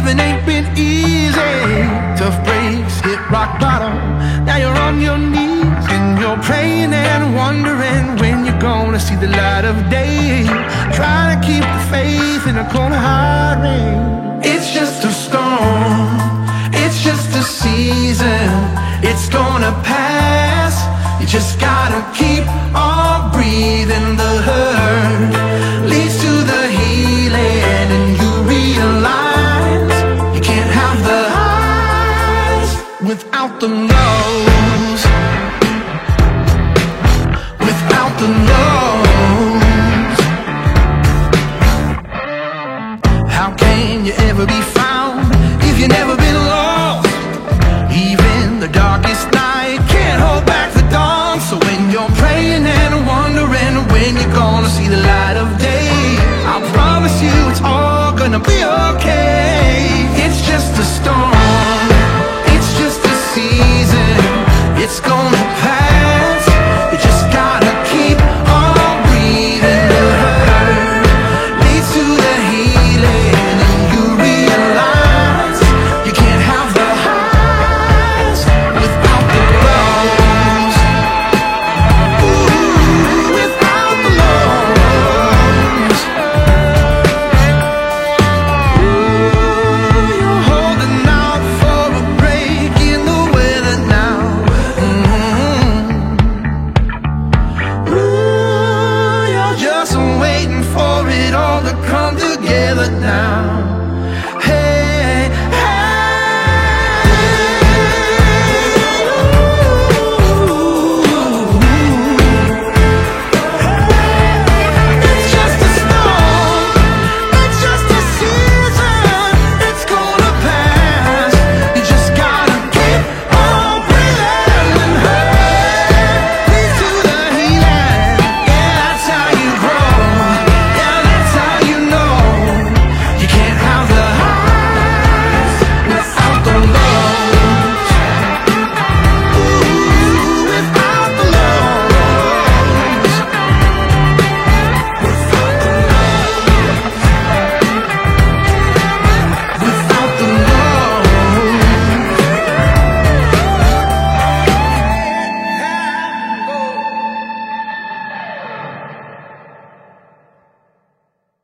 living ain't been easy. Tough breaks, hit rock bottom. Now you're on your knees and you're praying and wondering when you're gonna see the light of day. Trying to keep the faith in a cold hard rain. It's just a storm, it's just a season. It's gonna pass. You just gotta keep on breathing. The hurt leads to the healing, and you realize you can't have the highs without the lows. Without the lows. How can you ever be found if you've never been lost? Even the darkest night can't hold back the dawn. So when you're praying and wondering when you're gonna see the light of day, I promise you it's all gonna be okay. It's just a storm.